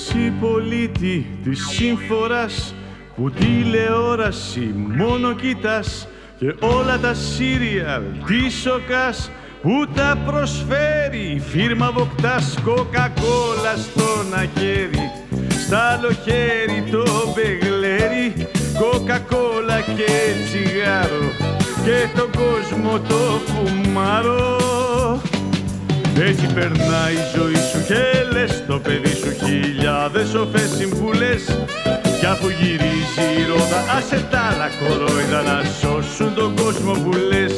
Εσύ πολίτη της σύμφορας που τηλεόραση μόνο κοιτάς και όλα τα σύριαλ τι σοκάς που τα προσφέρει η φίρμα Βοκτάς. Κοκακόλα στο ένα χέρι, στ' άλλο χέρι το μπεγλέρι, κοκακόλα και τσιγάρο και τον κόσμο το φουμάρο. Έτσι περνάει η ζωή σου και λες το παιδί σου χιλιάδες σοφές συμβουλές, κι αφού γυρίζει η ρόδα άσε τα άλλα κορόιδα να σώσουν τον κόσμο που λες.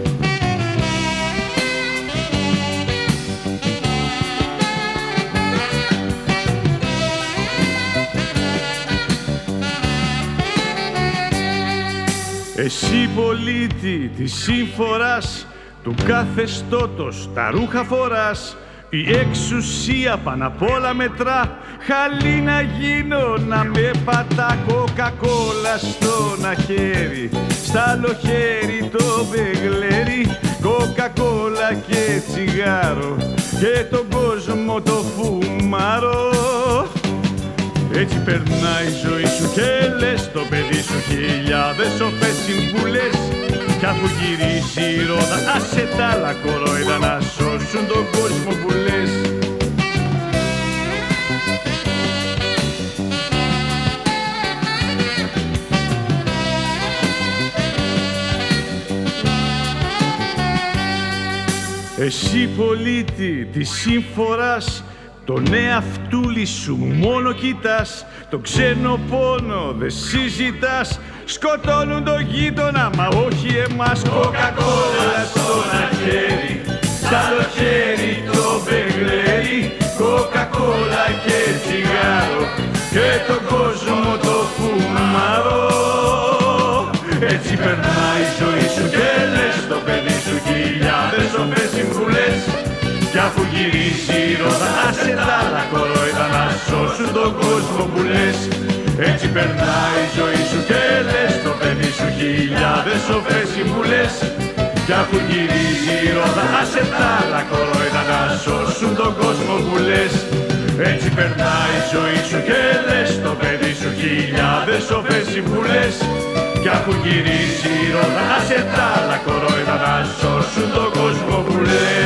Εσύ πολίτη της σύμφορας του καθεστώτος τα ρούχα φοράς, η εξουσία πάνω απ' όλα μετρά, χαλή να γίνω να με πατά. Κοκακόλα στο ένα χέρι, στ' άλλο χέρι το μπεγλέρι, κοκακόλα και τσιγάρο και τον κόσμο το φουμάρο. Έτσι περνάει η ζωή σου και λες το παιδί σου χιλιάδες σοφές συμβουλές, κι αφού γυρίζει η ρόδα άσε τα άλλα κορόιδα να σώσουν τον κόσμο που λες. Εσύ πολίτη της σύμφορας τον εαυτούλη σου μόνο κοιτάς, το ξένο πόνο δε συζητάς, σκοτώνουν το γείτονα μα όχι εμάς. Κοκακόλα στο ένα χέρι, σ' άλλο χέρι το μπεγλέρι, κοκακόλα και τσιγάρο και τον κόσμο το φουμάρο. Έτσι περνάει η ζωή σου και λες το παιδί σου χιλιάδες σοφές συμβουλές, κι αφού γυρίσει η ρόδα άσε τα άλλα κορόιδα να σώσουν τον κόσμο που λες. Έτσι περνάει η ζωή σου και λες το παιδί σου χιλιάδες σοφές συμβουλές, κι αφού γυρίζει η ρόδα άσε τα άλλα κορόιδα να σώσουν τον κόσμο που λες. Έτσι περνάει η ζωή σου και λες το παιδί σου χιλιάδες σοφές συμβουλές, κι αφού γυρίζει η ρόδα άσε τα άλλα κορόιδα να σώσουν τον κόσμο που λες.